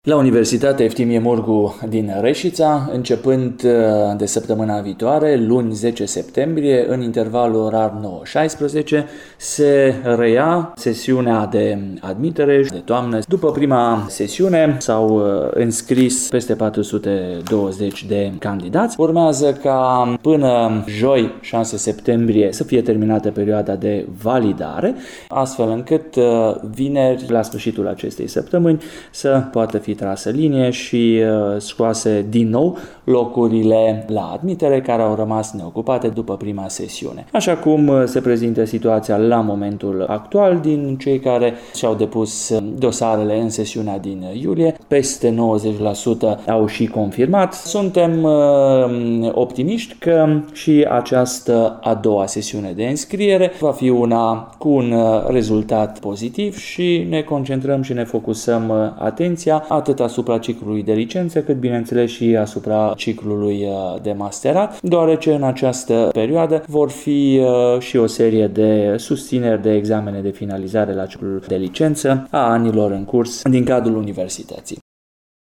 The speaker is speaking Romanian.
La Universitatea Eftimie Murgu din Reșița, începând de săptămâna viitoare, luni 10 septembrie, în intervalul orar 9-16, se reia sesiunea de admitere de toamnă. După prima sesiune s-au înscris peste 420 de candidați. Urmează ca până joi 6 septembrie să fie terminată perioada de validare, astfel încât vineri, la sfârșitul acestei săptămâni, să poată fi trasă linie și scoase din nou locurile la admitere care au rămas neocupate după prima sesiune. Așa cum se prezintă situația la momentul actual din cei care și-au depus dosarele în sesiunea din iulie, peste 90% au și confirmat. Suntem optimiști că și această a doua sesiune de înscriere va fi una cu un rezultat pozitiv și ne concentrăm și ne focusăm atenția atât asupra ciclului de licență, cât bineînțeles și asupra ciclului de masterat, deoarece în această perioadă vor fi și o serie de susțineri de examene de finalizare la ciclul de licență a anilor în curs din cadrul universității.